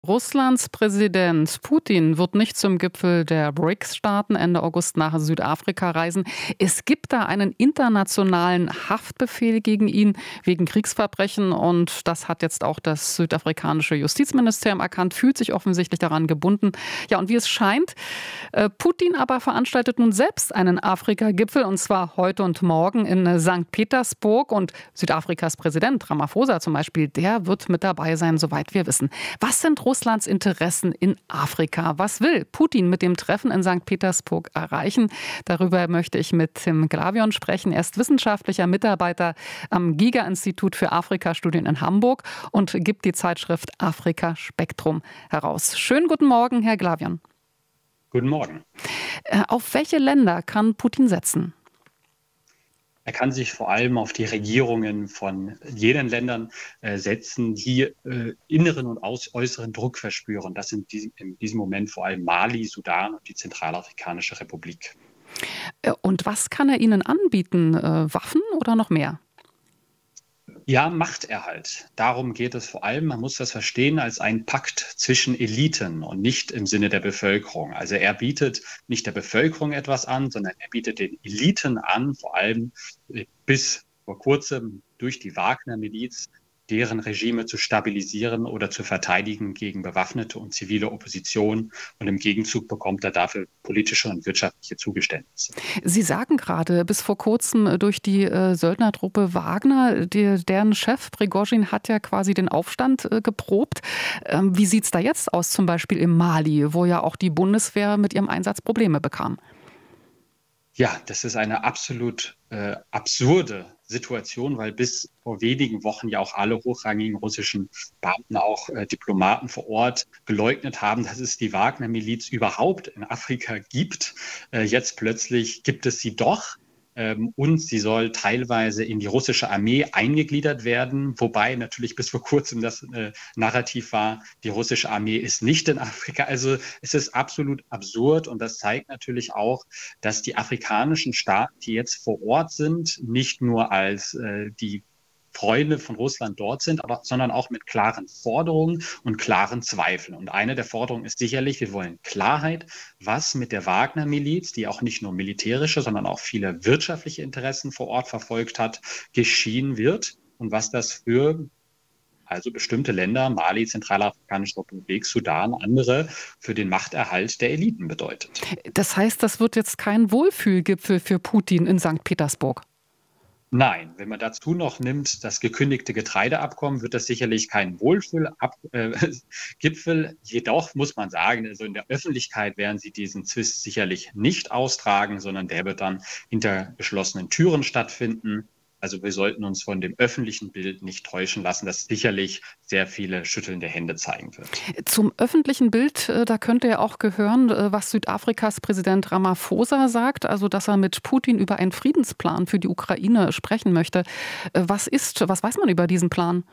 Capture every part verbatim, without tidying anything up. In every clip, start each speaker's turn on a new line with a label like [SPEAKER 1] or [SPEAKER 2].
[SPEAKER 1] Russlands Präsident Putin wird nicht zum Gipfel der B R I C S-Staaten Ende August nach Südafrika reisen. Es gibt da einen internationalen Haftbefehl gegen ihn wegen Kriegsverbrechen und das hat jetzt auch das südafrikanische Justizministerium erkannt, fühlt sich offensichtlich daran gebunden. Ja, und wie es scheint, Putin aber veranstaltet nun selbst einen Afrika-Gipfel und zwar heute und morgen in Sankt Petersburg und Südafrikas Präsident Ramaphosa zum Beispiel, der wird mit dabei sein, soweit wir wissen. Was sind Russlands Interessen in Afrika? Was will Putin mit dem Treffen in Sankt Petersburg erreichen? Darüber möchte ich mit Tim Glavion sprechen. Er ist wissenschaftlicher Mitarbeiter am Giga-Institut für Afrikastudien in Hamburg und gibt die Zeitschrift Afrika Spektrum heraus. Schönen guten Morgen, Herr Glavion.
[SPEAKER 2] Guten Morgen.
[SPEAKER 1] Auf welche Länder kann Putin setzen?
[SPEAKER 2] Er kann sich vor allem auf die Regierungen von jenen Ländern äh, setzen, die äh, inneren und aus, äußeren Druck verspüren. Das sind die, in diesem Moment vor allem Mali, Sudan und die Zentralafrikanische Republik.
[SPEAKER 1] Und was kann er ihnen anbieten? Äh, Waffen oder noch mehr?
[SPEAKER 2] Ja, Machterhalt. Darum geht es vor allem. Man muss das verstehen als einen Pakt zwischen Eliten und nicht im Sinne der Bevölkerung. Also er bietet nicht der Bevölkerung etwas an, sondern er bietet den Eliten an, vor allem bis vor kurzem durch die Wagner-Miliz, deren Regime zu stabilisieren oder zu verteidigen gegen bewaffnete und zivile Opposition. Und im Gegenzug bekommt er dafür politische und wirtschaftliche Zugeständnisse.
[SPEAKER 1] Sie sagen gerade, bis vor kurzem durch die äh, Söldnertruppe Wagner, die, deren Chef Prigozhin hat ja quasi den Aufstand äh, geprobt. Ähm, wie sieht es da jetzt aus, zum Beispiel im Mali, wo ja auch die Bundeswehr mit ihrem Einsatz Probleme bekam?
[SPEAKER 2] Ja, das ist eine absolut äh, absurde Situation, weil bis vor wenigen Wochen ja auch alle hochrangigen russischen Beamten, auch äh, Diplomaten vor Ort geleugnet haben, dass es die Wagner-Miliz überhaupt in Afrika gibt. Äh, jetzt plötzlich gibt es sie doch. Ähm, und sie soll teilweise in die russische Armee eingegliedert werden, wobei natürlich bis vor kurzem das äh, Narrativ war, die russische Armee ist nicht in Afrika. Also es ist absolut absurd und das zeigt natürlich auch, dass die afrikanischen Staaten, die jetzt vor Ort sind, nicht nur als äh, die Freunde von Russland dort sind, aber, sondern auch mit klaren Forderungen und klaren Zweifeln. Und eine der Forderungen ist sicherlich, wir wollen Klarheit, was mit der Wagner-Miliz, die auch nicht nur militärische, sondern auch viele wirtschaftliche Interessen vor Ort verfolgt hat, geschehen wird und was das für also bestimmte Länder, Mali, Zentralafrikanische Republik, Sudan, andere, für den Machterhalt der Eliten bedeutet.
[SPEAKER 1] Das heißt, das wird jetzt kein Wohlfühlgipfel für Putin in Sankt Petersburg?
[SPEAKER 2] Nein, wenn man dazu noch nimmt, das gekündigte Getreideabkommen, wird das sicherlich kein Wohlfühlgipfel. Äh, Jedoch muss man sagen, also in der Öffentlichkeit werden sie diesen Zwist sicherlich nicht austragen, sondern der wird dann hinter geschlossenen Türen stattfinden. Also wir sollten uns von dem öffentlichen Bild nicht täuschen lassen, das sicherlich sehr viele schüttelnde Hände zeigen wird.
[SPEAKER 1] Zum öffentlichen Bild, da könnte ja auch gehören, was Südafrikas Präsident Ramaphosa sagt, also dass er mit Putin über einen Friedensplan für die Ukraine sprechen möchte. Was ist, was weiß man über diesen Plan?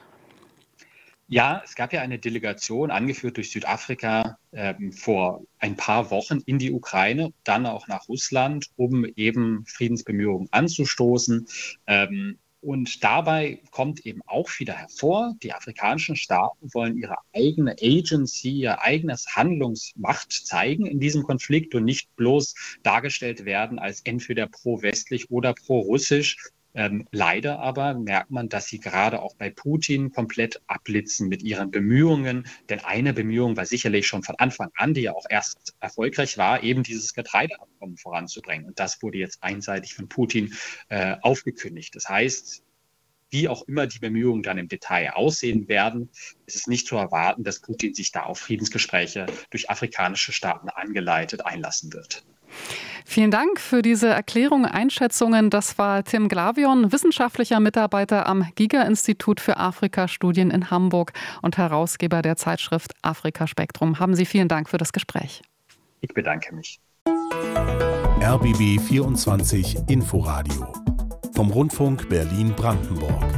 [SPEAKER 2] Ja, es gab ja eine Delegation, angeführt durch Südafrika, ähm, vor ein paar Wochen in die Ukraine, dann auch nach Russland, um eben Friedensbemühungen anzustoßen. Ähm, und dabei kommt eben auch wieder hervor, die afrikanischen Staaten wollen ihre eigene Agency, ihr eigenes Handlungsmacht zeigen in diesem Konflikt und nicht bloß dargestellt werden als entweder pro-westlich oder pro-russisch. Ähm, leider aber merkt man, dass sie gerade auch bei Putin komplett abblitzen mit ihren Bemühungen. Denn eine Bemühung war sicherlich schon von Anfang an, die ja auch erst erfolgreich war, eben dieses Getreideabkommen voranzubringen. Und das wurde jetzt einseitig von Putin äh, aufgekündigt. Das heißt, wie auch immer die Bemühungen dann im Detail aussehen werden, ist es nicht zu erwarten, dass Putin sich da auf Friedensgespräche durch afrikanische Staaten angeleitet einlassen wird.
[SPEAKER 1] Vielen Dank für diese Erklärung, Einschätzungen. Das war Tim Glavion, wissenschaftlicher Mitarbeiter am Giga-Institut für Afrikastudien in Hamburg und Herausgeber der Zeitschrift Afrika Spektrum. Haben Sie vielen Dank für das Gespräch.
[SPEAKER 2] Ich bedanke mich.
[SPEAKER 3] R B B vierundzwanzig Inforadio vom Rundfunk Berlin-Brandenburg.